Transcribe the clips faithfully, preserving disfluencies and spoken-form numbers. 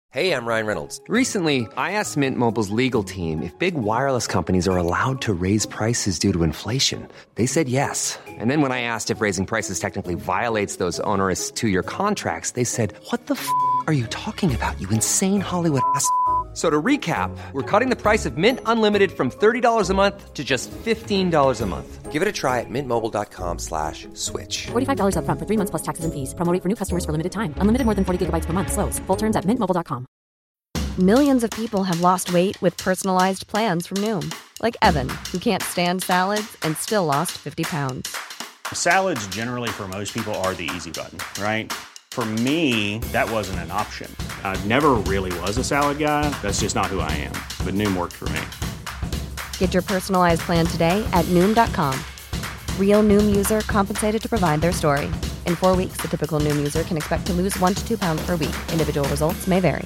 Hey, I'm Ryan Reynolds. Recently, I asked Mint Mobile's legal team if big wireless companies are allowed to raise prices due to inflation. They said yes. And then when I asked if raising prices technically violates those onerous two-year contracts, they said, "What the f*** are you talking about, you insane Hollywood ass?" So to recap, we're cutting the price of Mint Unlimited from thirty dollars a month to just fifteen dollars a month. Give it a try at mintmobile.com slash switch. forty-five dollars up front for three months plus taxes and fees. Promo rate for new customers for limited time. Unlimited more than forty gigabytes per month. Slows full terms at mint mobile dot com. Millions of people have lost weight with personalized plans from Noom. Like Evan, who can't stand salads and still lost fifty pounds. Salads generally for most people are the easy button, right? For me, that wasn't an option. I never really was a salad guy. That's just not who I am. But Noom worked for me. Get your personalized plan today at Noom dot com. Real Noom user compensated to provide their story. In four weeks, the typical Noom user can expect to lose one to two pounds per week. Individual results may vary.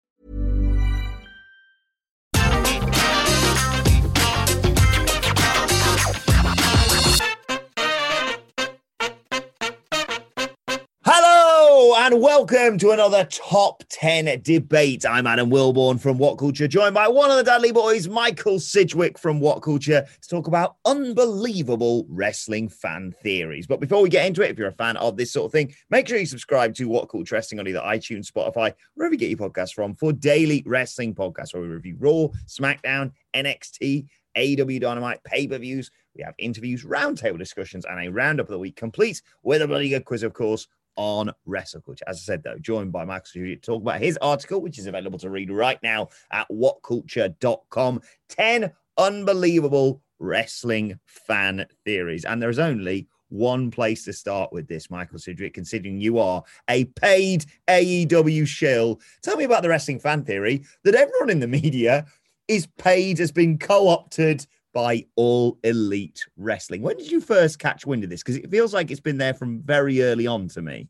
And welcome to another Top ten Debate. I'm Adam Wilborn from What Culture, joined by one of the Dudley Boys, Michael Sidgwick from What Culture, to talk about unbelievable wrestling fan theories. But before we get into it, if you're a fan of this sort of thing, make sure you subscribe to What Culture Wrestling on either iTunes, Spotify, wherever you get your podcasts from, for daily wrestling podcasts where we review Raw, SmackDown, N X T, A E W Dynamite, pay-per-views. We have interviews, roundtable discussions, and a roundup of the week, complete with a bloody good quiz, of course, on Wrestle Culture. As I said, though, joined by Michael Sidgwick to talk about his article, which is available to read right now at what culture dot com. ten unbelievable wrestling fan theories. And there's only one place to start with this, Michael Sidgwick, considering you are a paid A E W shill. Tell me about the wrestling fan theory that everyone in the media is paid, has been co-opted by All Elite Wrestling. When did you first catch wind of this? Because it feels like it's been there from very early on to me.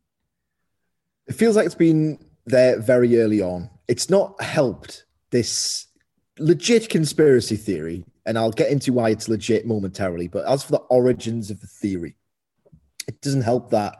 It feels like it's been there very early on. It's not helped this legit conspiracy theory, and I'll get into why it's legit momentarily, but as for the origins of the theory, it doesn't help that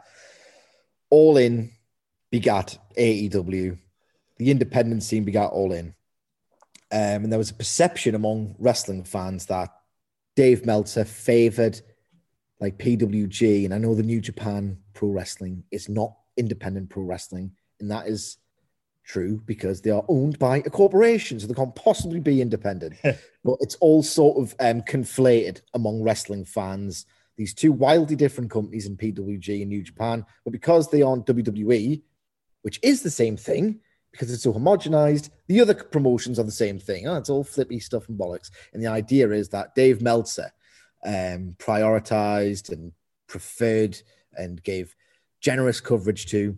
All In begat A E W, the independent scene begat All In. Um, and there was a perception among wrestling fans that Dave Meltzer favored like P W G. And I know the New Japan Pro Wrestling is not independent pro wrestling. And that is true because they are owned by a corporation. So they can't possibly be independent. But it's all sort of um, conflated among wrestling fans. These two wildly different companies in P W G and New Japan. But because they aren't W W E, which is the same thing, because it's so homogenized, the other promotions are the same thing. Oh, it's all flippy stuff and bollocks. And the idea is that Dave Meltzer um, prioritized and preferred and gave generous coverage to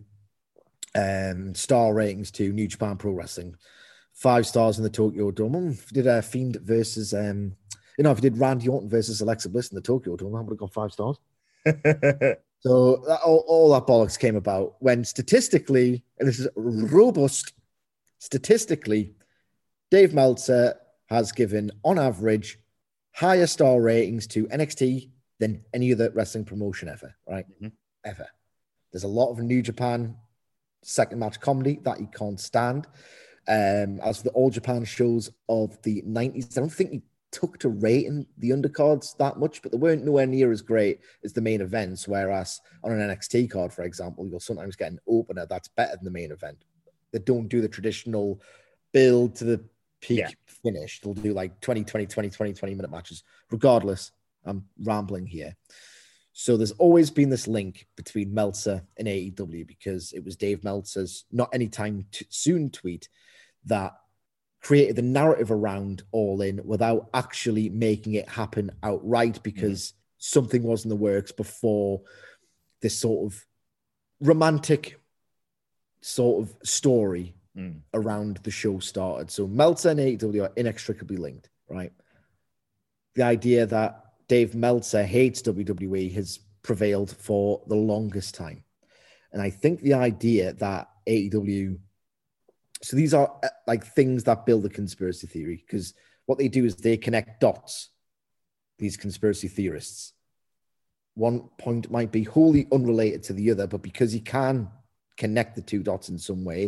um, star ratings to New Japan Pro Wrestling. Five stars in the Tokyo Dome. If we did a Fiend versus, um, you know, if we did Randy Orton versus Alexa Bliss in the Tokyo Dome, that would have got five stars. So that, all, all that bollocks came about when statistically, and this is robust, statistically, Dave Meltzer has given, on average, higher star ratings to N X T than any other wrestling promotion ever, right? Mm-hmm. Ever. There's a lot of New Japan second match comedy that he can't stand. Um, as for the All Japan shows of the nineties, I don't think he took to rating the undercards that much, but they weren't nowhere near as great as the main events. Whereas on an N X T card, for example, you'll sometimes get an opener that's better than the main event. They don't do the traditional build to the peak yeah. finish. They'll do like twenty, twenty, twenty, twenty, twenty minute matches. Regardless, I'm rambling here. So there's always been this link between Meltzer and A E W because it was Dave Meltzer's not anytime t- soon tweet that created the narrative around All In without actually making it happen outright because mm-hmm. something was in the works before this sort of romantic sort of story mm. around the show started. So Meltzer and A E W are inextricably linked, right? The idea that Dave Meltzer hates W W E has prevailed for the longest time. And I think the idea that A E W... So these are uh, like things that build a conspiracy theory because what they do is they connect dots, these conspiracy theorists. One point might be wholly unrelated to the other, but because you can connect the two dots in some way,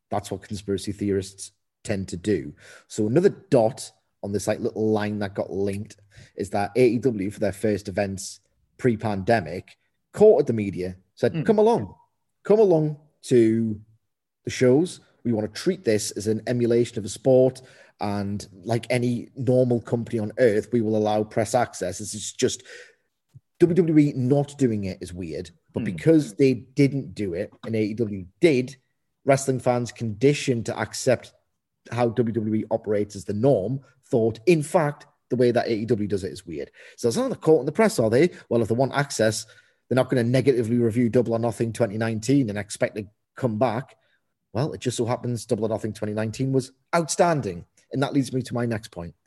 That's what conspiracy theorists tend to do. So another dot on this like little line that got linked is that A E W, for their first events pre-pandemic, courted the media, said, mm. come along, come along to the shows. We want to treat this as an emulation of a sport. And like any normal company on earth, we will allow press access. This is just W W E not doing it is weird. But mm. because they didn't do it and A E W did, wrestling fans conditioned to accept how W W E operates as the norm, thought, in fact, the way that A E W does it is weird. So it's not the court in the press, are they? Well, if they want access, they're not going to negatively review Double or Nothing twenty nineteen and expect to come back. Well, it just so happens Double or Nothing twenty nineteen was outstanding. And that leads me to my next point.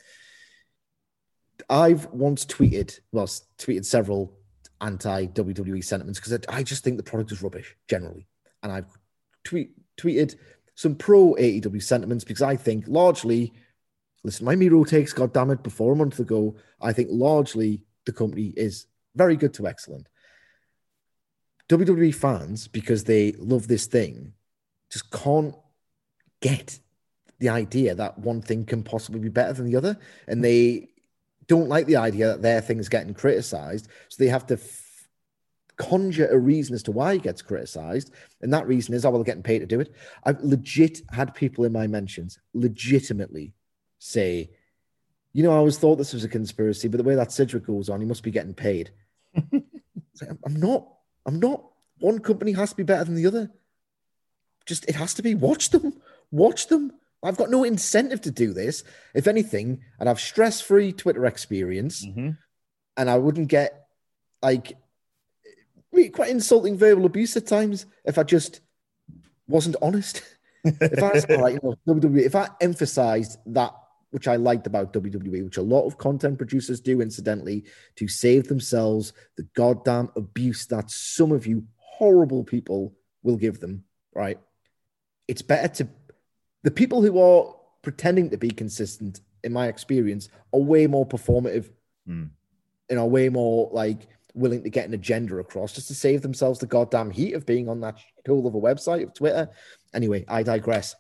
I've once tweeted, well, tweeted several anti-W W E sentiments because I just think the product is rubbish, generally. And I've tweet, tweeted some pro-A E W sentiments because I think largely, listen, my Miro takes, goddammit, before a month ago, I think largely the company is very good to excellent. W W E fans, because they love this thing, just can't get the idea that one thing can possibly be better than the other. And they don't like the idea that their thing is getting criticized. So they have to f- conjure a reason as to why it gets criticized. And that reason is, oh, well, they're getting paid to do it. I've legit had people in my mentions legitimately say, you know, I always thought this was a conspiracy, but the way that Sidgwick goes on, he must be getting paid. I'm not. I'm not. One company has to be better than the other. Just, it has to be. Watch them. Watch them. I've got no incentive to do this. If anything, I'd have stress-free Twitter experience, mm-hmm. and I wouldn't get, like, really quite insulting verbal abuse at times if I just wasn't honest. If I was, all right, you know, W W E, if I emphasized that which I liked about W W E, which a lot of content producers do, incidentally, to save themselves the goddamn abuse that some of you horrible people will give them, right? It's better to... The people who are pretending to be consistent, in my experience, are way more performative mm. and are way more like willing to get an agenda across just to save themselves the goddamn heat of being on that hole of a website of Twitter. Anyway, I digress.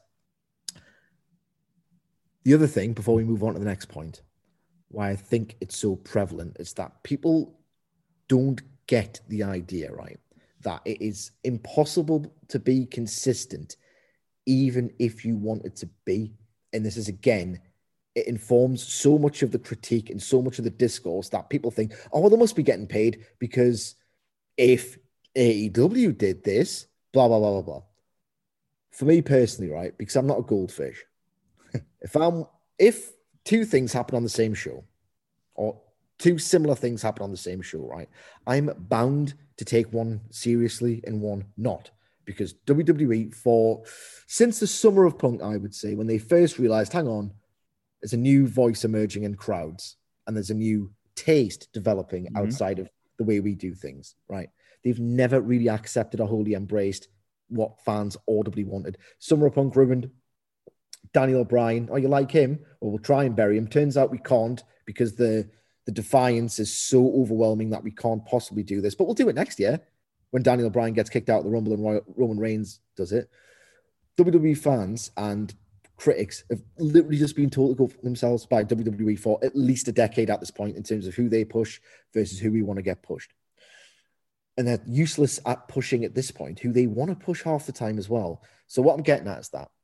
The other thing, before we move on to the next point, why I think it's so prevalent is that people don't get the idea, right? That it is impossible to be consistent even if you want it to be. And this is, again, it informs so much of the critique and so much of the discourse that people think, oh, well, they must be getting paid because if A E W did this, blah, blah, blah, blah, blah. For me personally, right, because I'm not a goldfish, if I'm, if two things happen on the same show, or two similar things happen on the same show, right, I'm bound to take one seriously and one not. Because W W E, for since the summer of Punk, I would say, when they first realized, hang on, there's a new voice emerging in crowds and there's a new taste developing mm-hmm. outside of the way we do things, right? They've never really accepted or wholly embraced what fans audibly wanted. Summer of Punk ruined. Daniel O'Brien, oh, you like him? Well, we'll try and bury him. Turns out we can't because the, the defiance is so overwhelming that we can't possibly do this. But we'll do it next year. When Daniel Bryan gets kicked out of the Rumble and Roy- Roman Reigns does it. W W E fans and critics have literally just been told to go for themselves by W W E for at least a decade at this point in terms of who they push versus who we want to get pushed. And they're useless at pushing at this point, who they want to push half the time as well. So what I'm getting at is that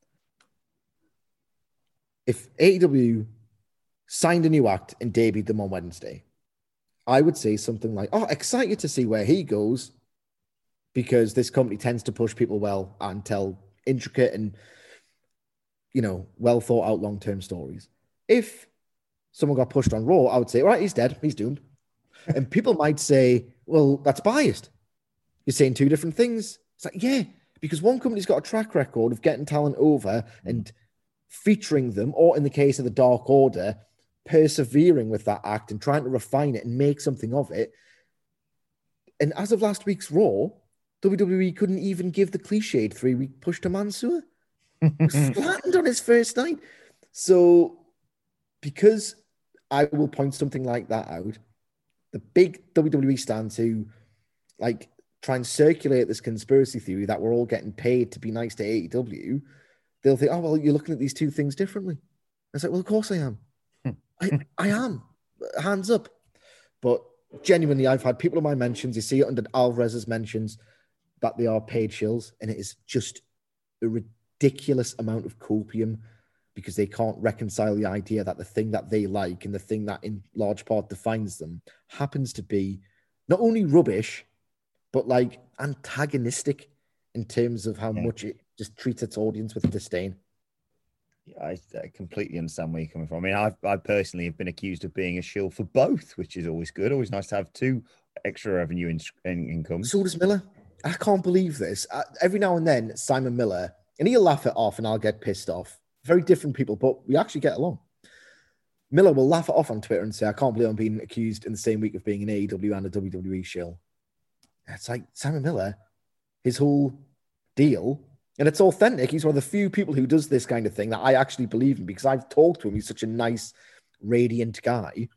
if A E W signed a new act and debuted them on Wednesday, I would say something like, oh, excited to see where he goes, because this company tends to push people well and tell intricate and, you know, well thought out long-term stories. If someone got pushed on Raw, I would say, all right, he's dead, he's doomed. And people might say, well, that's biased. You're saying two different things. It's like, yeah, because one company's got a track record of getting talent over and featuring them, or in the case of the Dark Order, persevering with that act and trying to refine it and make something of it. And as of last week's Raw, W W E couldn't even give the cliched three-week push to Mansoor. Flattened on his first night. So, because I will point something like that out, the big W W E stands who, like, try and circulate this conspiracy theory that we're all getting paid to be nice to A E W they'll think, oh, well, you're looking at these two things differently. I say, well, of course I am. I, I am. Hands up. But genuinely, I've had people in my mentions, you see it under Alvarez's mentions, that they are paid shills, and it is just a ridiculous amount of copium because they can't reconcile the idea that the thing that they like and the thing that in large part defines them happens to be not only rubbish, but like antagonistic in terms of how yeah. much it just treats its audience with disdain. Yeah, I, I completely understand where you're coming from. I mean, I've, I personally have been accused of being a shill for both, which is always good. Always nice to have two extra revenue in, in, income. So does Miller. I can't believe this. Uh, every now and then, Simon Miller, and he'll laugh it off and I'll get pissed off. Very different people, but we actually get along. Miller will laugh it off on Twitter and say, I can't believe I'm being accused in the same week of being an A E W and a W W E shill. It's like Simon Miller, his whole deal, and it's authentic. He's one of the few people who does this kind of thing that I actually believe in because I've talked to him. He's such a nice, radiant guy.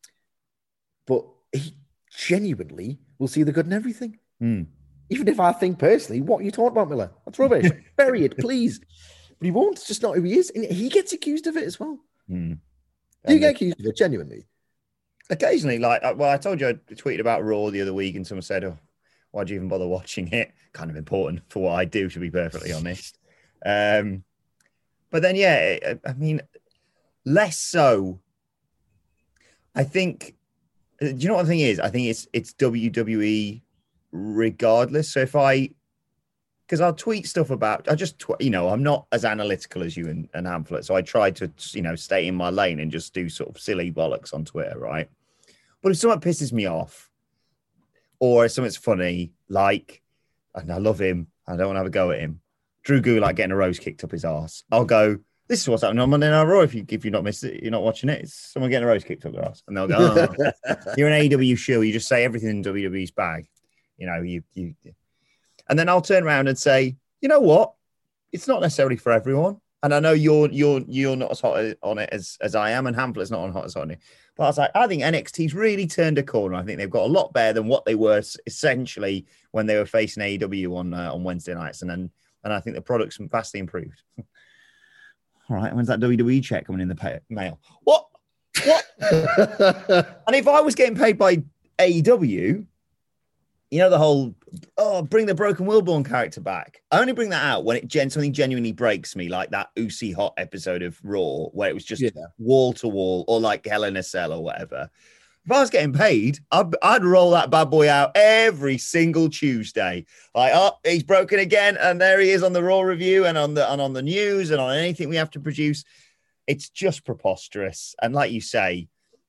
But he genuinely will see the good in everything. Mm. Even if I think personally, what are you talking about, Miller? That's rubbish. Bury it, please. But he won't. It's just not who he is. And he gets accused of it as well. Mm. Do you get accused of it, genuinely? Occasionally. Like, well, I told you I tweeted about Raw the other week and someone said, oh, why'd you even bother watching it? Kind of important for what I do, to be perfectly honest. Um, but then, yeah, I mean, less so. I think, do you know what the thing is? I think it's it's W W E regardless. So if I, because I'll tweet stuff about, I just, tw- you know, I'm not as analytical as you and, and Hamlet. So I try to, you know, stay in my lane and just do sort of silly bollocks on Twitter, right? But if someone pisses me off, or if something's funny, like, and I love him, I don't want to have a go at him, Drew Gulak getting a rose kicked up his arse, I'll go, this is what's happening on Monday Night Raw. If you if you're not missed it, you're not watching it. It's someone getting a rose kicked up their ass, and they'll go, oh, you're an A E W shill. You just say everything in W W E's bag, you know. You you, and then I'll turn around and say, you know what? It's not necessarily for everyone. And I know you're you're you're not as hot on it as as I am, and Hamlet's not on hot as hot on it. But I was like, I think N X T's really turned a corner. I think they've got a lot better than what they were essentially when they were facing A E W on uh, on Wednesday nights, and then and I think the product's vastly improved. All right, when's that W W E check coming in the pay- mail? What? What? And if I was getting paid by A E W, you know, the whole, oh, bring the Broken Willborn character back. I only bring that out when it gen- something genuinely breaks me, like that Uzi Hot episode of Raw, where it was just yeah. wall to wall, or like Hell in a Cell or whatever. If I was getting paid, I'd, I'd roll that bad boy out every single Tuesday. Like, oh, he's broken again, and there he is on the Raw review and on the and on the news and on anything we have to produce. It's just preposterous. And like you say,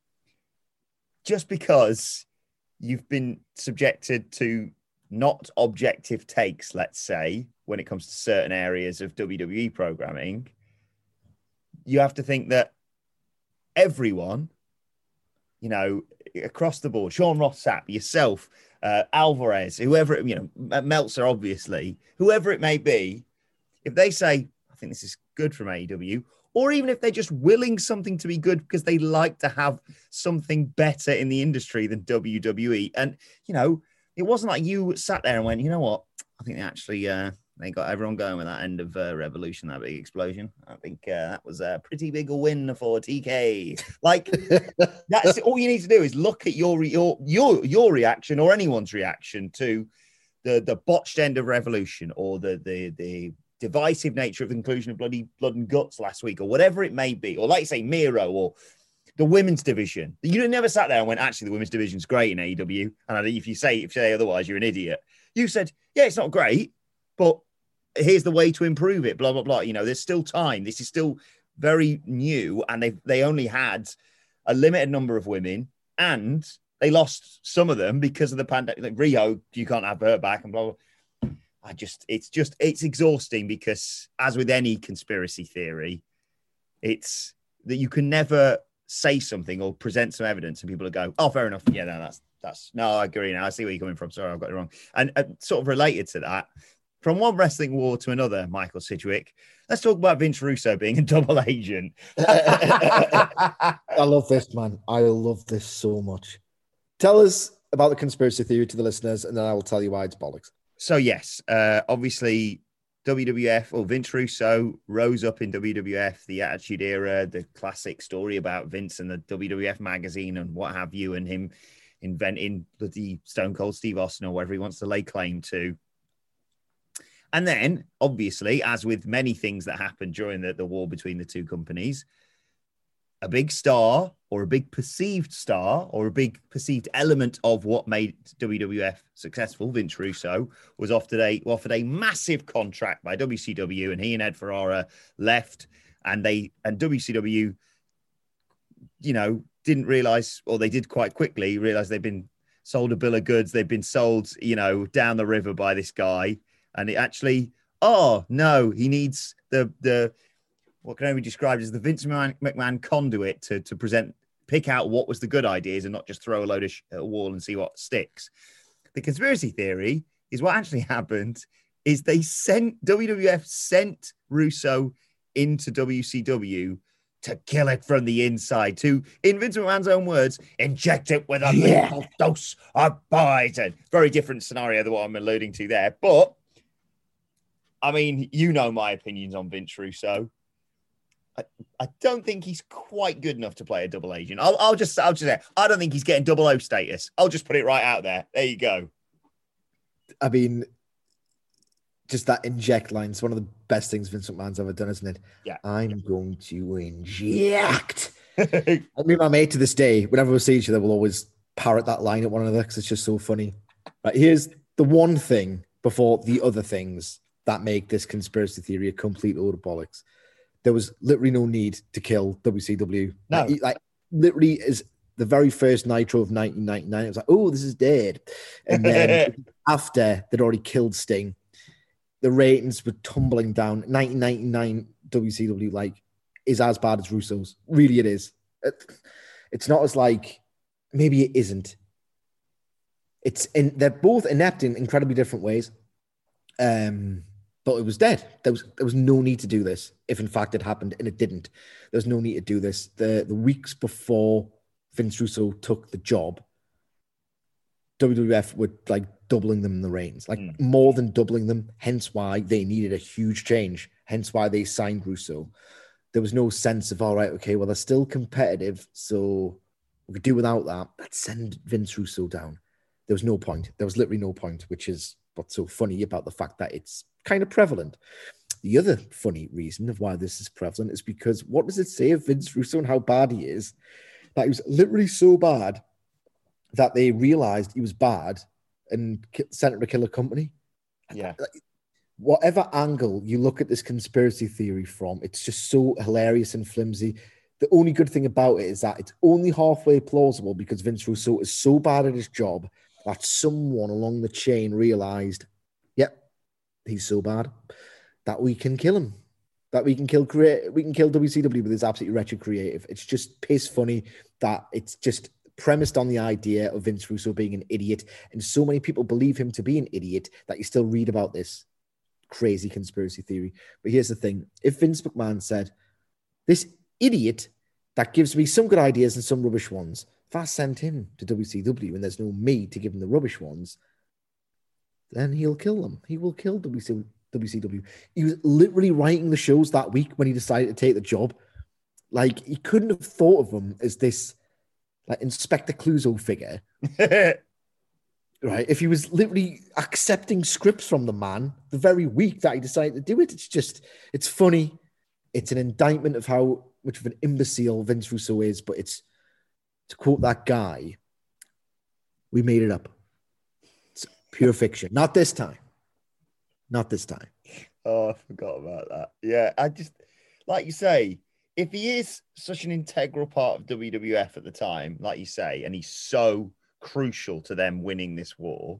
just because you've been subjected to not objective takes, let's say, when it comes to certain areas of W W E programming, you have to think that everyone, you know, across the board, Sean Ross Sapp, yourself, uh, Alvarez, whoever, you know, Meltzer, obviously, whoever it may be, if they say, I think this is good from A E W, or even if they're just willing something to be good because they like to have something better in the industry than W W E. And, you know, it wasn't like you sat there and went, you know what, I think they actually, uh, they got everyone going with that end of uh, Revolution, that big explosion. I think uh, that was a pretty big a win for T K. Like, that's all you need to do is look at your your your your reaction or anyone's reaction to the the botched end of Revolution, or the the the divisive nature of the inclusion of bloody blood and guts last week, or whatever it may be, or like you say, Miro, or the women's division. You never sat there and went, actually, the women's division's great in A E W. And if you say if you say otherwise, you're an idiot. You said, yeah, it's not great, but here's the way to improve it, blah, blah, blah. You know, there's still time. This is still very new, and they they only had a limited number of women, and they lost some of them because of the pandemic. Like Rio, you can't have her back, and blah, blah. I just, it's just, it's exhausting because, as with any conspiracy theory, it's that you can never say something or present some evidence and people will go, oh, fair enough. Yeah, no, that's, that's, no, I agree now. I see where you're coming from. Sorry, I've got it wrong. And uh, sort of related to that, from one wrestling war to another, Michael Sidgwick, let's talk about Vince Russo being a double agent. I love this, man. I love this so much. Tell us about the conspiracy theory to the listeners, and then I will tell you why it's bollocks. So, yes, uh, obviously, W W F or Vince Russo rose up in W W F, the Attitude Era, the classic story about Vince and the W W F magazine and what have you, and him inventing the Stone Cold Steve Austin or whatever he wants to lay claim to. And then, obviously, as with many things that happened during the, the war between the two companies, a big star or a big perceived star or a big perceived element of what made W W F successful, Vince Russo, was offered a, offered a massive contract by W C W, and he and Ed Ferrara left, and they and W C W, you know, didn't realize, or they did quite quickly realize they've been sold a bill of goods. They've been sold, you know, down the river by this guy. And it actually, oh no, he needs the, the, what can only be described as the Vince McMahon, McMahon conduit to, to present, pick out what was the good ideas and not just throw a load of sh- at a wall and see what sticks. The conspiracy theory is what actually happened is they sent, W W F sent Russo into W C W to kill it from the inside, to, in Vince McMahon's own words, inject it with a Yeah. lethal dose of poison. Very different scenario than what I'm alluding to there. But, I mean, you know my opinions on Vince Russo. I, I don't think he's quite good enough to play a double agent. I'll, I'll just, I'll just say, I don't think he's getting double O status. I'll just put it right out there. There you go. I mean, just that inject line is one of the best things Vince McMahon's ever done, isn't it? Yeah. I'm going to inject. I mean, my mate to this day, whenever we see each other, we'll always parrot that line at one another because it's just so funny. Right, here's the one thing before the other things that make this conspiracy theory a complete load of bollocks. There was literally no need to kill W C W. No. Like, like literally is the very first Nitro of nineteen ninety-nine. It was like, oh, this is dead. And then after they'd already killed Sting, the ratings were tumbling down. nineteen ninety-nine W C W like is as bad as Russo's. Really, it is. It, it's not as like, maybe it isn't. It's in, they're both inept in incredibly different ways. Um, but it was dead. There was there was no need to do this. If in fact it happened, and it didn't, there was no need to do this. The the weeks before Vince Russo took the job, W W F were like doubling them in the reigns, like mm. more than doubling them. Hence why they needed a huge change. Hence why they signed Russo. There was no sense of, all right, okay, well, they're still competitive, so we could do without that. Let's send Vince Russo down. There was no point. There was literally no point, which is what's so funny about the fact that it's kind of prevalent. The other funny reason of why this is prevalent is because what does it say of Vince Russo and how bad he is? That he was literally so bad that they realized he was bad and sent him to kill a company. Yeah. Whatever angle you look at this conspiracy theory from, it's just so hilarious and flimsy. The only good thing about it is that it's only halfway plausible because Vince Russo is so bad at his job that someone along the chain realized, yep, he's so bad that we can kill him. That we can kill create, we can kill W C W with this absolutely wretched creative. It's just piss funny that it's just premised on the idea of Vince Russo being an idiot, and so many people believe him to be an idiot that you still read about this crazy conspiracy theory. But here's the thing: if Vince McMahon said, "This idiot that gives me some good ideas and some rubbish ones," if I sent him to W C W and there's no me to give him the rubbish ones, then he'll kill them. He will kill W C W. He was literally writing the shows that week when he decided to take the job. Like, he couldn't have thought of them as this like Inspector Clouseau figure. Right? If he was literally accepting scripts from the man the very week that he decided to do it, it's just, it's funny. It's an indictment of how much of an imbecile Vince Russo is, but it's, to quote that guy, we made it up. It's pure fiction. Not this time. Not this time. Oh, I forgot about that. Yeah, I just, like you say, if he is such an integral part of W W F at the time, like you say, and he's so crucial to them winning this war,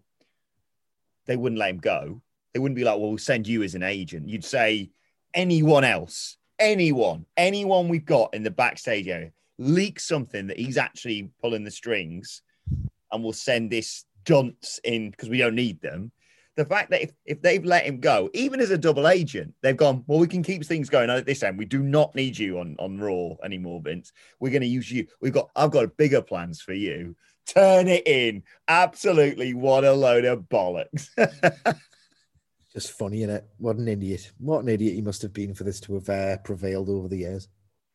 they wouldn't let him go. They wouldn't be like, well, we'll send you as an agent. You'd say anyone else, anyone, anyone we've got in the backstage area, leak something that he's actually pulling the strings, and we'll send this dunce in because we don't need them. The fact that if, if they've let him go, even as a double agent, they've gone, well, we can keep things going on at this end. We do not need you on, on Raw anymore, Vince. We're going to use you. We've got, I've got bigger plans for you. Turn it in. Absolutely. What a load of bollocks. Just funny, innit? What an idiot. What an idiot he must have been for this to have uh, prevailed over the years.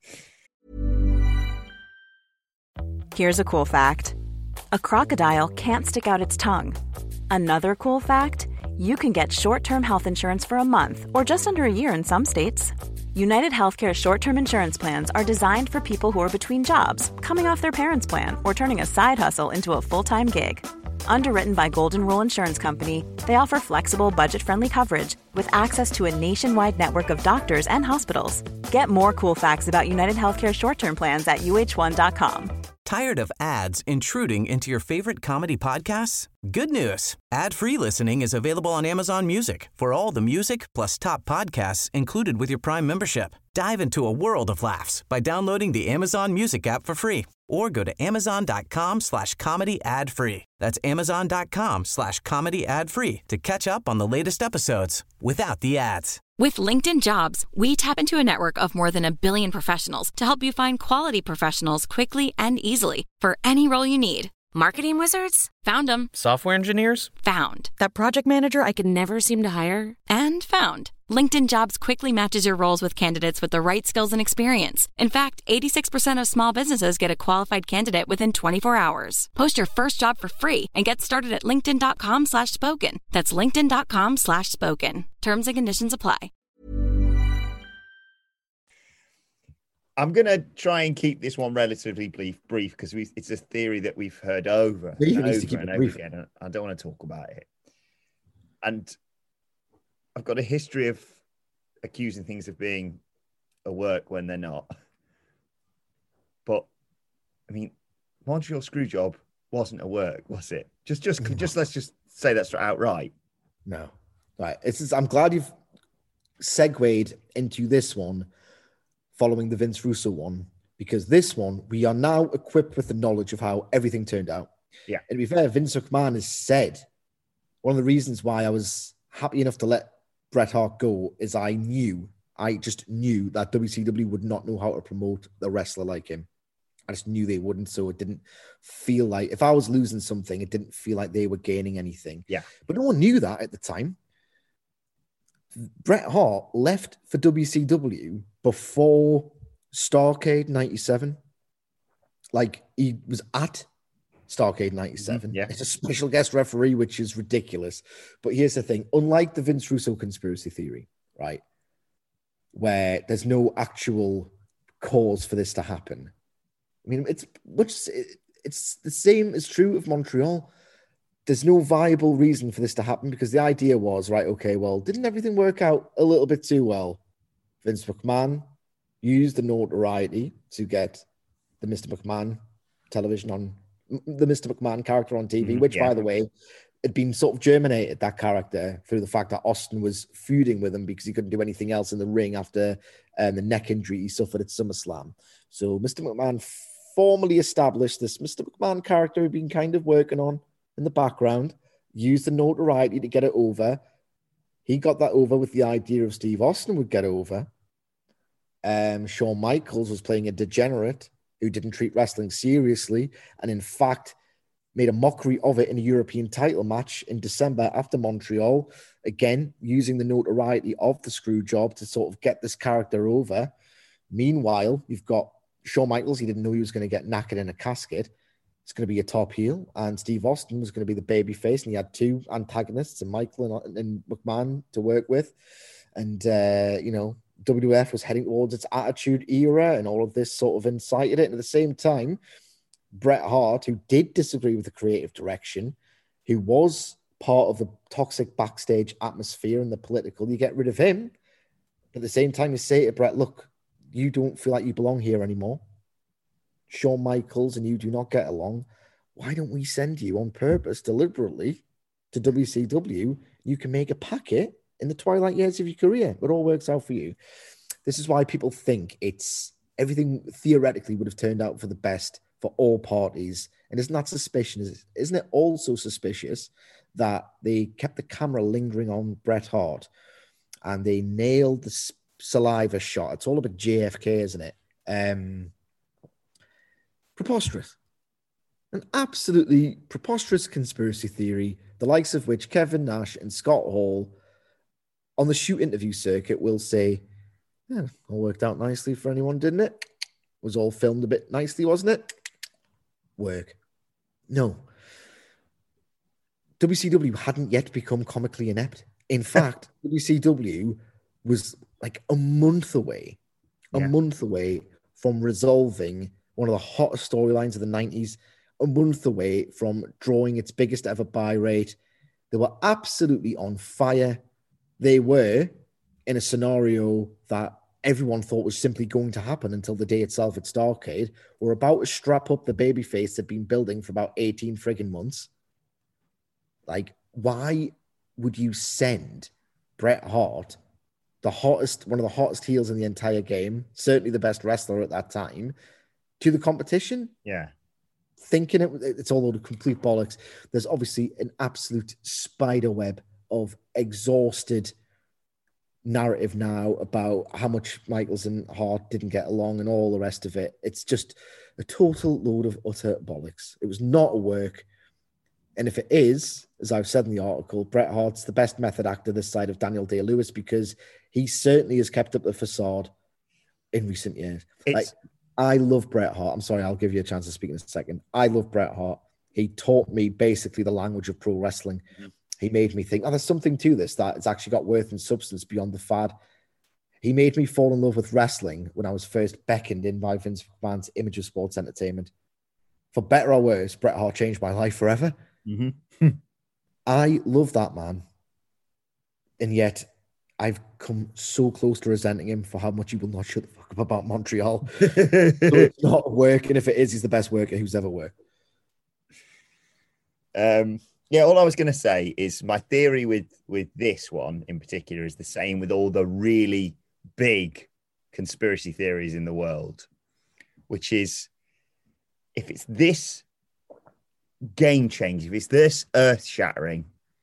Here's a cool fact. A crocodile can't stick out its tongue. Another cool fact, you can get short-term health insurance for a month or just under a year in some states. United Healthcare short-term insurance plans are designed for people who are between jobs, coming off their parents' plan, or turning a side hustle into a full-time gig. Underwritten by Golden Rule Insurance Company, they offer flexible, budget-friendly coverage with access to a nationwide network of doctors and hospitals. Get more cool facts about United Healthcare short-term plans at U H one dot com. Tired of ads intruding into your favorite comedy podcasts? Good news. Ad-free listening is available on Amazon Music for all the music plus top podcasts included with your Prime membership. Dive into a world of laughs by downloading the Amazon Music app for free or go to amazon.com slash comedy ad free. That's amazon.com slash comedy ad free to catch up on the latest episodes without the ads. With LinkedIn Jobs, we tap into a network of more than a billion professionals to help you find quality professionals quickly and easily for any role you need. Marketing wizards? Found them. Software engineers? Found. That project manager I could never seem to hire? And found. LinkedIn Jobs quickly matches your roles with candidates with the right skills and experience. In fact, eighty-six percent of small businesses get a qualified candidate within twenty-four hours. Post your first job for free and get started at linkedin.com slash spoken. That's linkedin.com slash spoken. Terms and conditions apply. I'm going to try and keep this one relatively brief brief because it's a theory that we've heard over and over, and over again. I don't want to talk about it. And I've got a history of accusing things of being a work when they're not. But, I mean, Montreal Screwjob wasn't a work, was it? Just, just, no. just let's just say that's outright. No. Right. It's just, I'm glad you've segued into this one following the Vince Russo one, because this one, we are now equipped with the knowledge of how everything turned out. Yeah. And to be fair, Vince McMahon has said, one of the reasons why I was happy enough to let Bret Hart go is I knew, I just knew that W C W would not know how to promote a wrestler like him. I just knew they wouldn't, so it didn't feel like, if I was losing something, it didn't feel like they were gaining anything. Yeah. But no one knew that at the time. Bret Hart left for W C W before Starrcade ninety-seven. Like, he was at Starrcade ninety-seven. Mm-hmm, yeah. It's a special guest referee, which is ridiculous. But here's the thing. Unlike the Vince Russo conspiracy theory, right, where there's no actual cause for this to happen. I mean, it's which it's the same is true of Montreal. There's no viable reason for this to happen because the idea was, right, okay, well, didn't everything work out a little bit too well? Vince McMahon used the notoriety to get the Mister McMahon television on, the Mister McMahon character on T V, mm, which, yeah. by the way, had been sort of germinated, that character, through the fact that Austin was feuding with him because he couldn't do anything else in the ring after um, the neck injury he suffered at SummerSlam. So Mister McMahon formally established this Mister McMahon character he'd been kind of working on in the background, used the notoriety to get it over. He got that over with the idea of Steve Austin would get over. Um, Shawn Michaels was playing a degenerate who didn't treat wrestling seriously and, in fact, made a mockery of it in a European title match in December after Montreal, again, using the notoriety of the screw job to sort of get this character over. Meanwhile, you've got Shawn Michaels. He didn't know he was going to get knackered in a casket. It's going to be a top heel, and Steve Austin was going to be the baby face, and he had two antagonists, and Michael and, and McMahon to work with. And, uh, you know, W W F was heading towards its Attitude Era, and all of this sort of incited it. And at the same time, Bret Hart, who did disagree with the creative direction, who was part of the toxic backstage atmosphere and the political, you get rid of him. At the same time, you say to Bret, look, you don't feel like you belong here anymore. Shawn Michaels and you do not get along. Why don't we send you on purpose, deliberately, to W C W? You can make a packet in the twilight years of your career. It all works out for you. This is why people think it's everything theoretically would have turned out for the best for all parties. And isn't that suspicious? Isn't it also suspicious that they kept the camera lingering on Bret Hart and they nailed the saliva shot? It's all about J F K, isn't it? Um, preposterous. An absolutely preposterous conspiracy theory, the likes of which Kevin Nash and Scott Hall on the shoot interview circuit will say, yeah, all worked out nicely for anyone, didn't it? Was all filmed a bit nicely, wasn't it? Work. No. W C W hadn't yet become comically inept. In fact, W C W was like a month away, a yeah. month away from resolving one of the hottest storylines of the nineties, a month away from drawing its biggest ever buy rate. They were absolutely on fire. They were in a scenario that everyone thought was simply going to happen until the day itself at Starrcade. We're about to strap up the babyface they've been building for about eighteen friggin' months. Like, why would you send Bret Hart, the hottest, one of the hottest heels in the entire game, certainly the best wrestler at that time, to the competition? Yeah. Thinking it, it's all the complete bollocks. There's obviously an absolute spider web of exhausted narrative now about how much Michaels and Hart didn't get along and all the rest of it. It's just a total load of utter bollocks. It was not a work. And if it is, as I've said in the article, Bret Hart's the best method actor this side of Daniel Day-Lewis because he certainly has kept up the facade in recent years. Like, I love Bret Hart. I'm sorry, I'll give you a chance to speak in a second. I love Bret Hart. He taught me basically the language of pro wrestling. Mm-hmm. He made me think, oh, there's something to this that it's actually got worth and substance beyond the fad. He made me fall in love with wrestling when I was first beckoned in by Vince McMahon's image of sports entertainment. For better or worse, Bret Hart changed my life forever. Mm-hmm. I love that man. And yet I've come so close to resenting him for how much he will not shut the fuck up about Montreal. So it's not working. If it is, he's the best worker who's ever worked. Um, yeah, all I was going to say is my theory with, with this one in particular is the same with all the really big conspiracy theories in the world, which is if it's this game changing, if it's this earth shattering,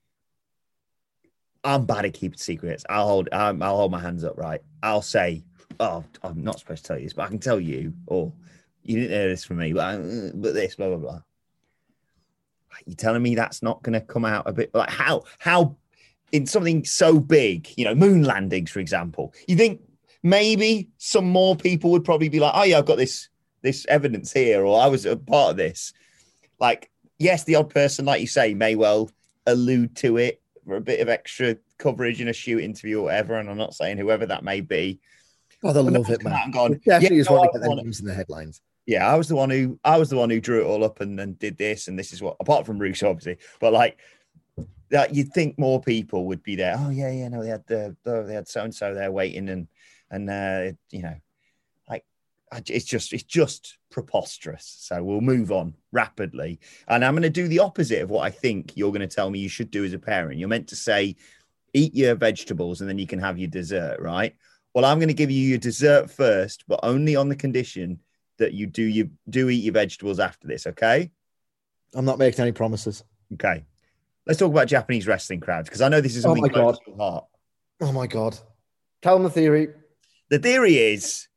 I'm bad at keeping secrets. I'll hold, um, I'll hold my hands up, right? I'll say, oh, I'm not supposed to tell you this, but I can tell you, or you didn't hear this from me, but, I, but this, blah, blah, blah. You're telling me that's not going to come out a bit like how, how in something so big, you know, moon landings, for example, you think maybe some more people would probably be like, oh yeah, I've got this, this evidence here, or I was a part of this. Like, yes, the odd person, like you say, may well allude to it for a bit of extra coverage in a shoot interview or whatever. And I'm not saying whoever that may be. Oh, they'll love it, man. Gone, it definitely yeah, is no, one to get their wanna, names in the headlines. Yeah, I was the one who I was the one who drew it all up and, and did this, and this is what, apart from Russo, obviously, but like that, you'd think more people would be there. Oh yeah, yeah, no, they had the they had so and so there waiting, and and uh, you know, like it's just it's just preposterous. So we'll move on rapidly, and I'm going to do the opposite of what I think you're going to tell me you should do as a parent. You're meant to say, eat your vegetables, and then you can have your dessert, right? Well, I'm going to give you your dessert first, but only on the condition that you do you do eat your vegetables after this, okay? I'm not making any promises. Okay. Let's talk about Japanese wrestling crowds, because I know this is something oh my close God. to your heart. Oh my God. Tell them the theory. The theory is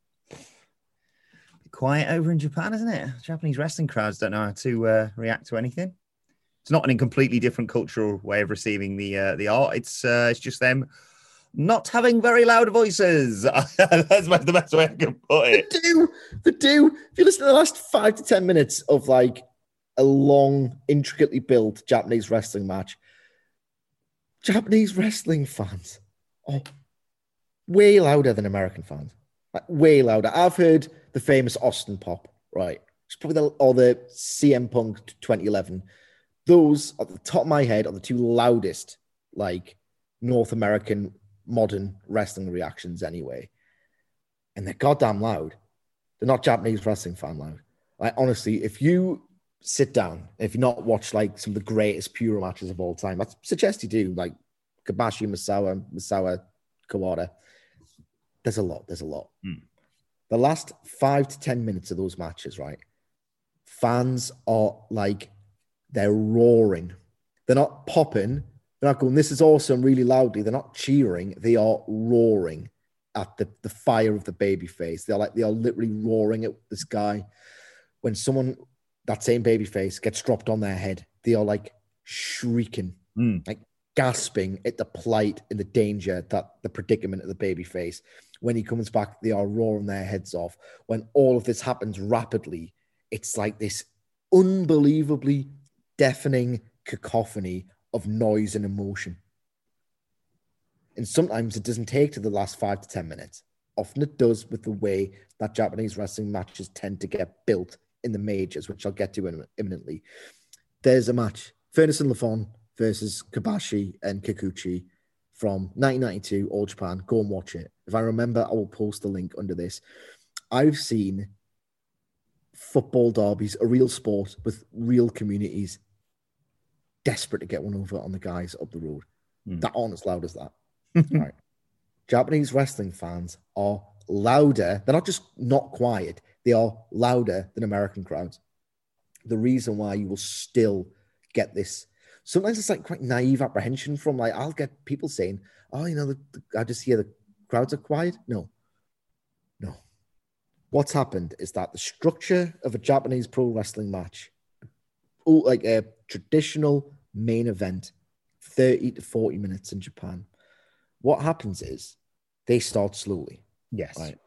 quiet over in Japan, isn't it? Japanese wrestling crowds don't know how to uh, react to anything. It's not in a completely different cultural way of receiving the uh, the art. It's uh, it's just them not having very loud voices. That's the best way I can put it. They do. They do. If you listen to the last five to ten minutes of like a long, intricately built Japanese wrestling match, Japanese wrestling fans are way louder than American fans. Like, way louder. I've heard the famous Austin Pop, right? It's probably the, or the C M Punk twenty eleven. Those, at the top of my head, are the two loudest, like, North American modern wrestling reactions anyway. And they're goddamn loud. They're not Japanese wrestling fan loud. Like, honestly, if you sit down, if you not watch like some of the greatest Puro matches of all time, I suggest you do, like Kobashi, Misawa, Misawa, Kawada. There's a lot. There's a lot. Mm. The last five to ten minutes of those matches, right? Fans are like, they're roaring. They're not popping. They're not going, this is awesome, really loudly. They're not cheering. They are roaring at the, the fire of the babyface. They're like, they are literally roaring at this guy. When someone, that same babyface, gets dropped on their head, they are like shrieking. Mm. Like, gasping at the plight and the danger that the predicament of the baby face. When he comes back, they are roaring their heads off. When all of this happens rapidly, it's like this unbelievably deafening cacophony of noise and emotion. And sometimes it doesn't take to the last five to ten minutes. Often it does with the way that Japanese wrestling matches tend to get built in the majors, which I'll get to imminently. There's a match, Furnace and Lafon versus Kobashi and Kikuchi from nineteen ninety-two, All Japan. Go and watch it. If I remember, I will post the link under this. I've seen football derbies, a real sport with real communities, desperate to get one over on the guys up the road. Mm. That aren't as loud as that. All right. Japanese wrestling fans are louder. They're not just not quiet. They are louder than American crowds. The reason why you will still get this, sometimes it's like quite naive apprehension from like, I'll get people saying, oh, you know, the, the, I just hear the crowds are quiet. No, no. What's happened is that the structure of a Japanese pro wrestling match, oh, like a traditional main event, thirty to forty minutes in Japan, what happens is they start slowly. Yes. Right.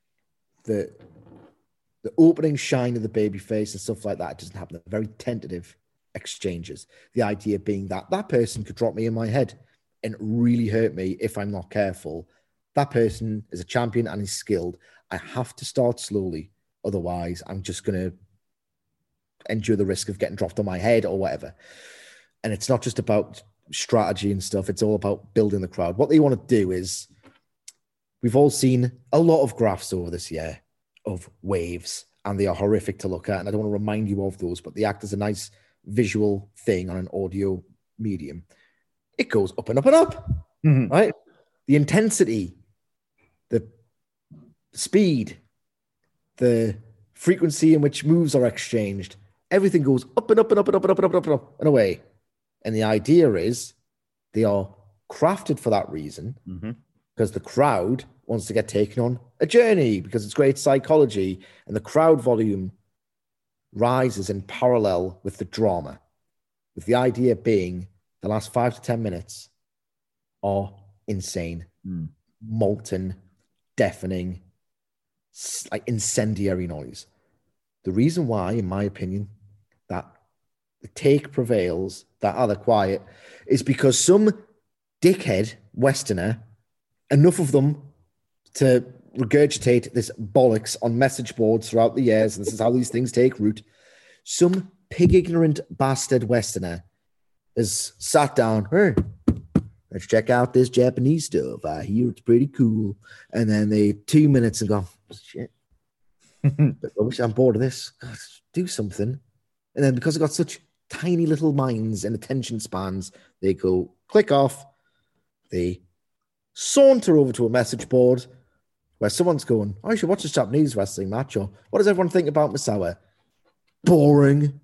The the opening shine of the baby face and stuff like that doesn't happen. They're very tentative exchanges. The idea being that that person could drop me in my head and really hurt me if I'm not careful. That person is a champion and he's skilled. I have to start slowly. Otherwise, I'm just going to endure the risk of getting dropped on my head or whatever. And it's not just about strategy and stuff. It's all about building the crowd. What they want to do is, we've all seen a lot of graphs over this year of waves, and they are horrific to look at. And I don't want to remind you of those, but they act as a nice visual thing on an audio medium. It goes up and up and up, mm-hmm. right? The intensity, the speed, the frequency in which moves are exchanged, everything goes up and up and up and up and up and up and up and, up and away. And the idea is they are crafted for that reason, mm-hmm. because the crowd wants to get taken on a journey, because it's great psychology, and the crowd volume rises in parallel with the drama, with the idea being the last five to ten minutes are insane, mm. molten, deafening, like incendiary noise. The reason why, in my opinion, that the take prevails, that other quiet, is because some dickhead Westerner, enough of them to regurgitate this bollocks on message boards throughout the years, and this is how these things take root. Some pig-ignorant bastard Westerner has sat down, hey, let's check out this Japanese stuff. I hear it's pretty cool. And then they two minutes and go, shit, but rubbish, I'm bored of this. God, do something. And then because they've got such tiny little minds and attention spans, they go click off. They saunter over to a message board where someone's going, oh, you should watch this Japanese wrestling match. Or what does everyone think about Misawa? Boring.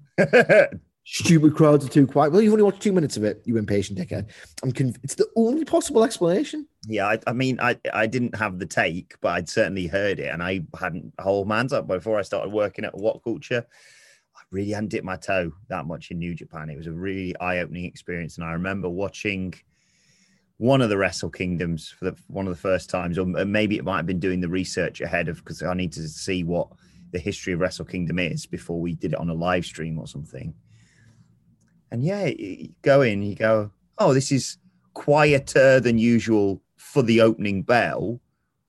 Stupid crowds are too quiet. Well, you've only watched two minutes of it, you impatient dickhead. I'm conv- It's the only possible explanation. Yeah, I, I mean, I, I didn't have the take, but I'd certainly heard it, and I hadn't whole man's up before I started working at What Culture. I really hadn't dipped my toe that much in New Japan. It was a really eye-opening experience, and I remember watching one of the Wrestle Kingdoms for the, one of the first times, or maybe it might have been doing the research ahead of, because I need to see what the history of Wrestle Kingdom is before we did it on a live stream or something. And yeah, you go in, you go, oh, this is quieter than usual for the opening bell.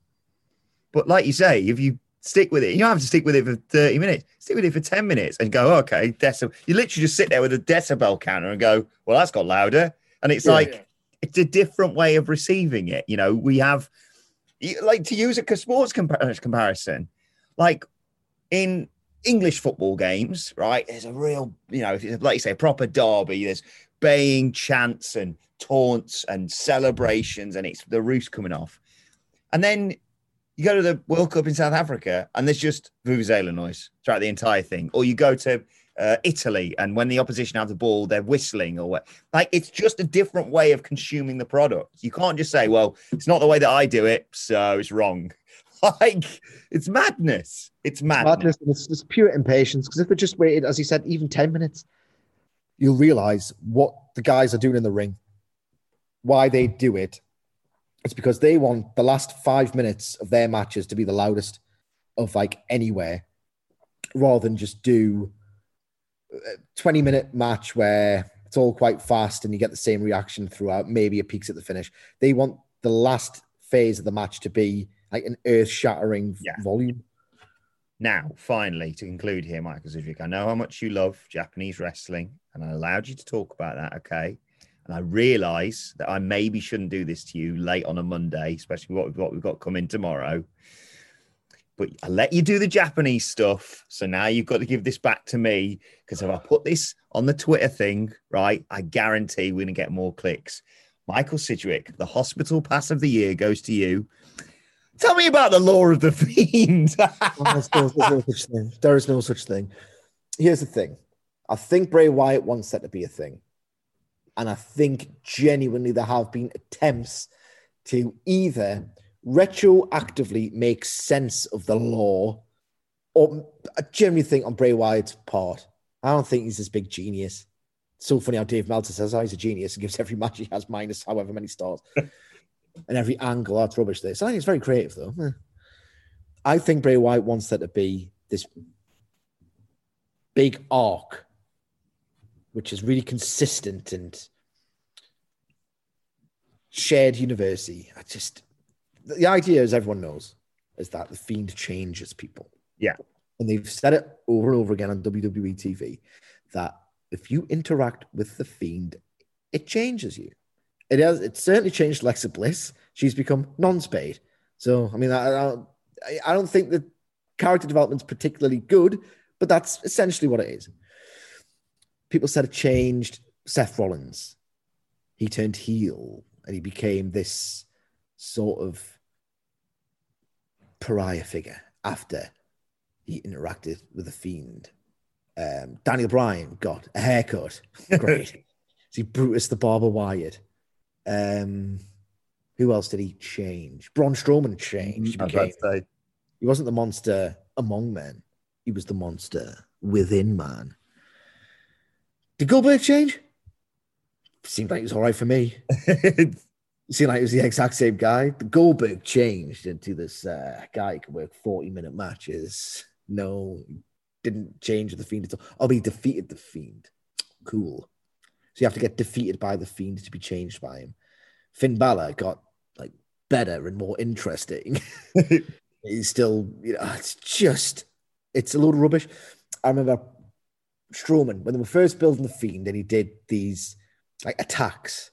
But like you say, if you stick with it, you don't have to stick with it for thirty minutes. Stick with it for ten minutes and go, okay, decibel. You literally just sit there with a decibel counter and go, well, that's got louder. And it's yeah, like, yeah. it's a different way of receiving it. You know, we have, like, to use a sports compa- comparison, like in English football games, right? There's a real, you know, like you say, a proper derby. There's baying chants and taunts and celebrations, and it's the roof's coming off. And then you go to the World Cup in South Africa, and there's just vuvuzela noise throughout the entire thing. Or you go to uh, Italy, and when the opposition have the ball, they're whistling or what. Like, it's just a different way of consuming the product. You can't just say, well, it's not the way that I do it, so it's wrong. Like, it's madness. It's madness. It's madness, and it's, it's pure impatience. Because if they just waited, as you said, even ten minutes, you'll realize what the guys are doing in the ring. why they do it. It's because they want the last five minutes of their matches to be the loudest of like anywhere, rather than just do a twenty minute match where it's all quite fast and you get the same reaction throughout. Maybe it peaks at the finish. They want the last phase of the match to be like an earth shattering Yeah. volume. Now, finally, to conclude here, Michael Sidgwick, I know how much you love Japanese wrestling, and I allowed you to talk about that, okay? And I realise that I maybe shouldn't do this to you late on a Monday, especially what we've got, we've got coming tomorrow. But I let you do the Japanese stuff, so now you've got to give this back to me, because if I put this on the Twitter thing, right, I guarantee we're going to get more clicks. Michael Sidgwick, the hospital pass of the year goes to you. Tell me about the law of the Fiend. There's no, there's no such thing. There is no such thing. Here's the thing. I think Bray Wyatt wants that to be a thing. And I think genuinely there have been attempts to either retroactively make sense of the law, or I genuinely think on Bray Wyatt's part, I don't think he's this big genius. It's so funny how Dave Meltzer says, oh, he's a genius and gives every match he has minus however many stars. And every angle, oh, that's rubbish this. I think it's very creative, though. I think Bray Wyatt wants that to be this big arc, which is really consistent and shared university. I just, the idea, as everyone knows, is that the Fiend changes people. Yeah. And they've said it over and over again on W W E T V, that if you interact with the Fiend, it changes you. It has. It certainly changed Alexa Bliss. She's become non-Spade. So, I mean, I, I, I don't think the character development's particularly good, but that's essentially what it is. People said it changed Seth Rollins. He turned heel and he became this sort of pariah figure after he interacted with the Fiend. Um, Daniel Bryan got a haircut. Great. See, Brutus the Barber Wyatt. Um, who else did he change? Braun Strowman changed. He, became, he wasn't the monster among men. He was the monster within man. Did Goldberg change? Seemed like it was all right for me. It seemed like it was the exact same guy. The Goldberg changed into this uh, guy who could work forty-minute matches. No, didn't change the Fiend at all. Oh, but he defeated the Fiend. Cool. So you have to get defeated by the Fiend to be changed by him. Finn Balor got like better and more interesting. He's still, you know, it's just, it's a load of rubbish. I remember Strowman, when they were first building the Fiend and he did these like attacks.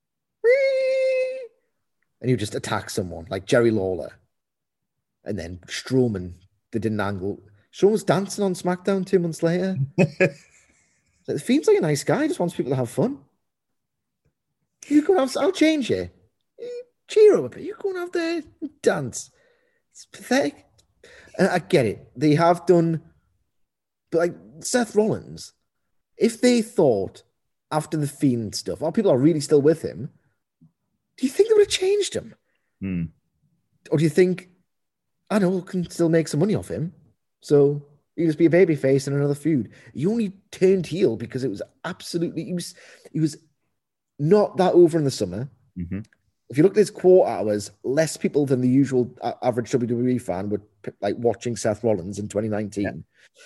And he would just attack someone like Jerry Lawler. And then Strowman, they did an angle. Strowman was dancing on SmackDown two months later. The Fiend's like a nice guy. He just wants people to have fun. You go and have, I'll change you. you. Cheer up a bit. You go and have the dance. It's pathetic. And I get it. They have done, but like Seth Rollins, if they thought after the Fiend stuff, oh, people are really still with him, do you think they would have changed him? Hmm. Or do you think, I know, can still make some money off him? So he just be a babyface in another feud. He only turned heel because it was absolutely, he was, he was not that over in the summer. Mm-hmm. If you look at his quote hours, less people than the usual average W W E fan would like watching Seth Rollins in twenty nineteen. Yeah.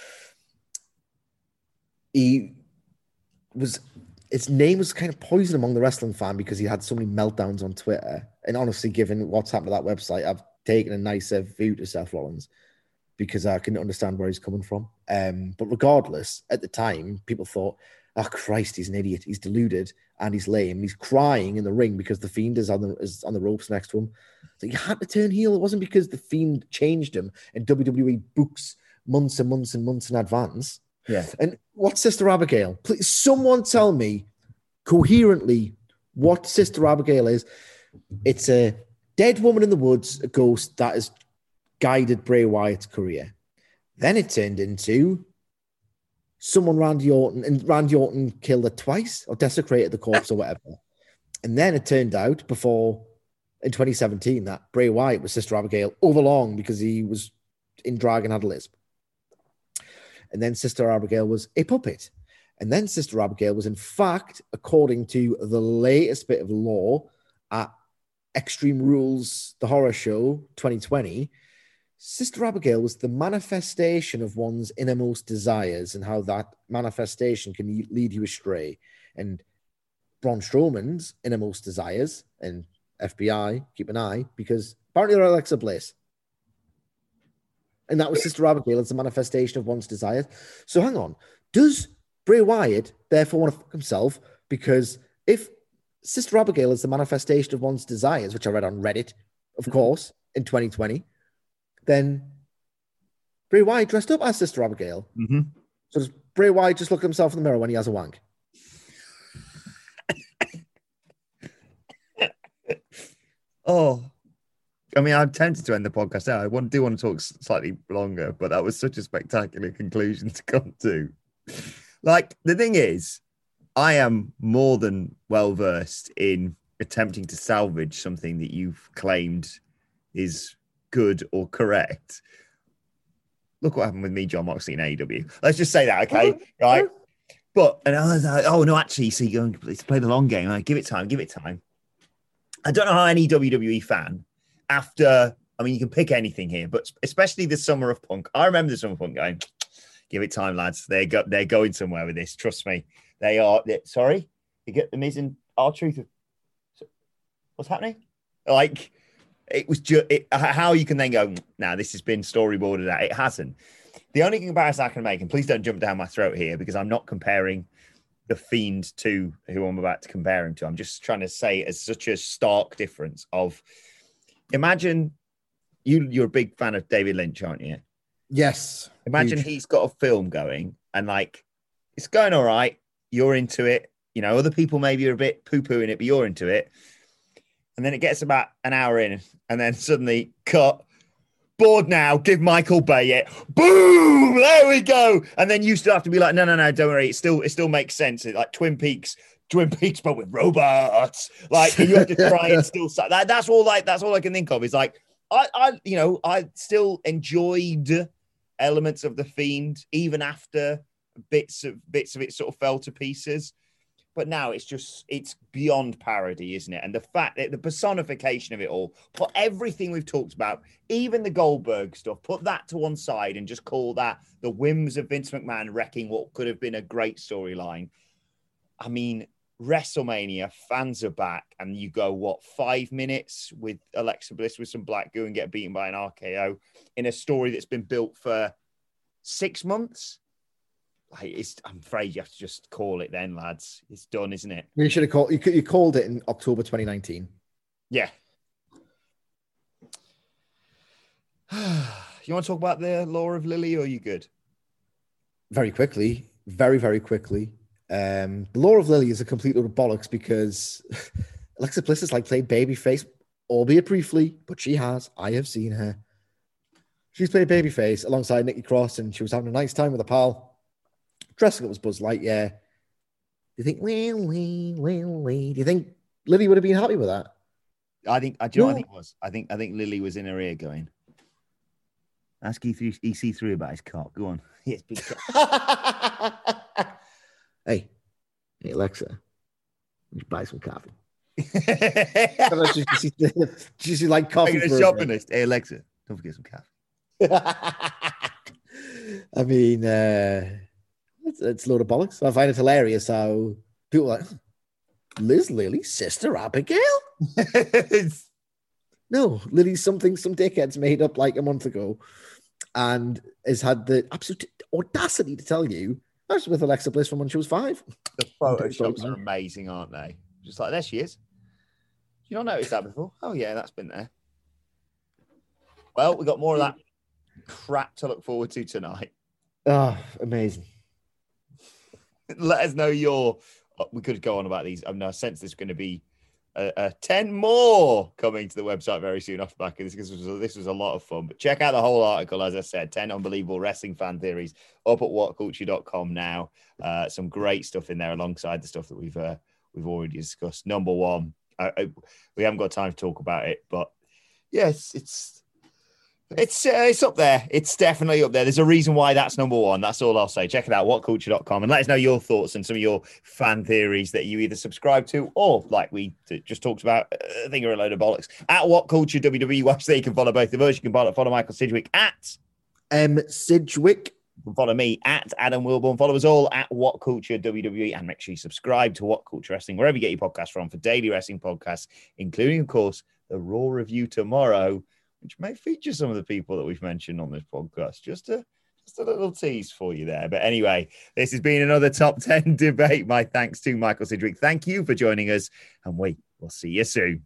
He was, his name was kind of poison among the wrestling fan because he had so many meltdowns on Twitter. And honestly, given what's happened to that website, I've taken a nicer view to Seth Rollins, because I can understand where he's coming from. Um, but regardless, at the time, people thought, oh, Christ, he's an idiot. He's deluded and he's lame. He's crying in the ring because the Fiend is on the, is on the ropes next to him. So he had to turn heel. It wasn't because the Fiend changed him and W W E books months and months and months in advance. Yeah. And what's Sister Abigail? Please, someone tell me coherently what Sister Abigail is. It's a dead woman in the woods, a ghost that is guided Bray Wyatt's career. Then it turned into someone Randy Orton, and Randy Orton killed her twice or desecrated the corpse or whatever. And then it turned out before in twenty seventeen that Bray Wyatt was Sister Abigail all along because he was in drag and had a lisp. And then Sister Abigail was a puppet. And then Sister Abigail was, in fact, according to the latest bit of law at Extreme Rules, the horror show twenty twenty, Sister Abigail was the manifestation of one's innermost desires and how that manifestation can lead you astray. And Braun Strowman's innermost desires, and F B I, keep an eye, because apparently they're Alexa Bliss. And that was Sister Abigail as the manifestation of one's desires. So hang on. Does Bray Wyatt therefore want to fuck himself? Because if Sister Abigail is the manifestation of one's desires, which I read on Reddit, of course, in twenty twenty, then Bray Wyatt dressed up as Sister Abigail. Mm-hmm. So does Bray Wyatt just look at himself in the mirror when he has a wank? Oh, I mean, I'm tempted to end the podcast now. I want, do want to talk slightly longer, but that was such a spectacular conclusion to come to. Like, the thing is, I am more than well versed in attempting to salvage something that you've claimed is good or correct. Look what happened with me, John Moxley, in A E W. Let's just say that, okay? Right? But, and I was like, oh, no, actually, see, so let's play the long game. Like, give it time, give it time. I don't know how any W W E fan, after, I mean, you can pick anything here, but especially the Summer of Punk. I remember the Summer of Punk going, give it time, lads. They're, go, they're going somewhere with this. Trust me. They are, sorry? You get the Miz and R-Truth. What's happening? Like, it was just, it, how you can then go, nah, this has been storyboarded out. It hasn't. The only comparison I can make, and please don't jump down my throat here, because I'm not comparing The Fiend to who I'm about to compare him to. I'm just trying to say it's such a stark difference of, imagine you, you're a big fan of David Lynch, aren't you? Yes. Imagine huge. He's got a film going and like, it's going all right. You're into it. You know, other people maybe are a bit poo-pooing it, but you're into it. And then it gets about an hour in and then suddenly cut. Bored now, give Michael Bay it. Boom! There we go. And then you still have to be like, no, no, no, don't worry. It still, it still makes sense. It, like Twin Peaks, Twin Peaks, but with robots. Like you have to try and still. That, that's all. Like that's all I can think of. Is like I, I, you know, I still enjoyed elements of The Fiend even after bits of bits of it sort of fell to pieces. But now it's just, it's beyond parody, isn't it? And the fact that the personification of it all, put everything we've talked about, even the Goldberg stuff, put that to one side and just call that the whims of Vince McMahon wrecking what could have been a great storyline. I mean, WrestleMania, fans are back, and you go, what, five minutes with Alexa Bliss with some black goo and get beaten by an R K O in a story that's been built for six months? Like it's, I'm afraid you have to just call it then, lads. It's done, isn't it? You should have called. You, you called it in October twenty nineteen. Yeah. You want to talk about the Law of Lily, or are you good? Very quickly, very very quickly. Um, the Law of Lily is a complete load of bollocks because Alexa Bliss has like played babyface, albeit briefly, but she has. I have seen her. She's played babyface alongside Nikki Cross, and she was having a nice time with a pal. Dressing up as Buzz Lightyear. Do you think, well, well, well, well, do you think Lily would have been happy with that? I think, I do you know what I think it was? I think, I think Lily was in her ear going, ask E C three about his cock. Go on. Yes, big cock. Hey, hey, Alexa, you buy some coffee. She's like coffee. Making a shopping list. Hey, Alexa, don't forget some coffee. I mean, uh, it's, it's a load of bollocks. I find it hilarious how people are like, Liz Lily, Sister Abigail? No, Lily's something some dickheads made up like a month ago and has had the absolute audacity to tell you I was with Alexa Bliss from when she was five. The photoshops are amazing, aren't they? Just like, there she is. You not noticed that before? Oh, yeah, that's been there. Well, we got more of that crap to look forward to tonight. Oh, amazing. Let us know your... We could go on about these. I mean, I sense there's going to be uh, uh, ten more coming to the website very soon off the back of this, because this was, this was a lot of fun. But check out the whole article, as I said, ten unbelievable wrestling fan theories up at what culture dot com now. Uh, some great stuff in there alongside the stuff that we've uh, we've already discussed. Number one, I, I, we haven't got time to talk about it, but yes, it's It's uh, it's up there. It's definitely up there. There's a reason why that's number one. That's all I'll say. Check it out, what culture dot com, and let us know your thoughts and some of your fan theories that you either subscribe to or, like we just talked about, I think are a load of bollocks. At What Culture W W E, watch there. You can follow both of us. You can follow, follow Michael Sidgwick at M Sidgwick. You can follow me at Adam Wilborn. Follow us all at What Culture W W E, and make sure you subscribe to What Culture Wrestling wherever you get your podcasts from for daily wrestling podcasts, including, of course, the Raw review tomorrow, which may feature some of the people that we've mentioned on this podcast. Just a, just a little tease for you there. But anyway, this has been another Top ten debate. My thanks to Michael Sidgwick. Thank you for joining us, and we will see you soon.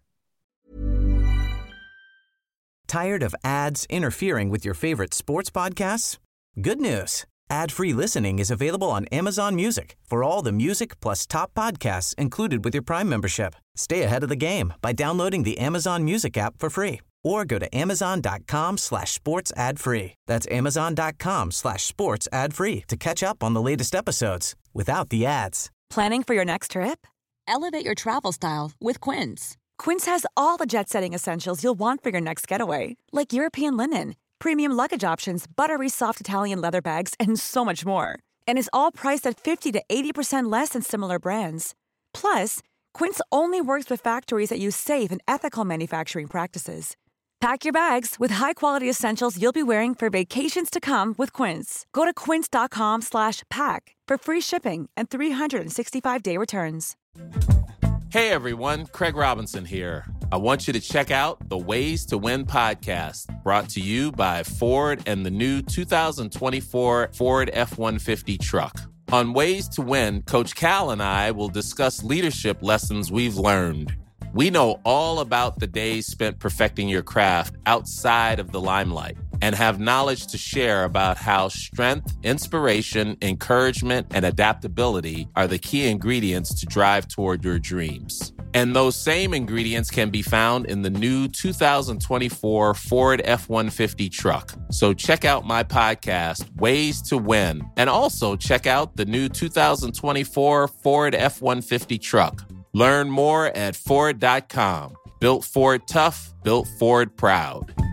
Tired of ads interfering with your favorite sports podcasts? Good news. Ad-free listening is available on Amazon Music for all the music plus top podcasts included with your Prime membership. Stay ahead of the game by downloading the Amazon Music app for free or go to amazon.com slash sports ad free. That's amazon.com slash sports ad free to catch up on the latest episodes without the ads. Planning for your next trip? Elevate your travel style with Quince. Quince has all the jet-setting essentials you'll want for your next getaway, like European linen, premium luggage options, buttery soft Italian leather bags, and so much more. And is all priced at fifty to eighty percent less than similar brands. Plus, Quince only works with factories that use safe and ethical manufacturing practices. Pack your bags with high-quality essentials you'll be wearing for vacations to come with Quince. Go to quince.com slash pack for free shipping and three sixty-five day returns. Hey everyone, Craig Robinson here. I want you to check out the Ways to Win podcast, brought to you by Ford and the new two thousand twenty-four Ford F one fifty truck. On Ways to Win, Coach Cal and I will discuss leadership lessons we've learned. We know all about the days spent perfecting your craft outside of the limelight and have knowledge to share about how strength, inspiration, encouragement, and adaptability are the key ingredients to drive toward your dreams. And those same ingredients can be found in the new two thousand twenty-four Ford F one fifty truck. So check out my podcast, Ways to Win, and also check out the new two thousand twenty-four Ford F one fifty truck. Learn more at Ford dot com. Built Ford tough, built Ford proud.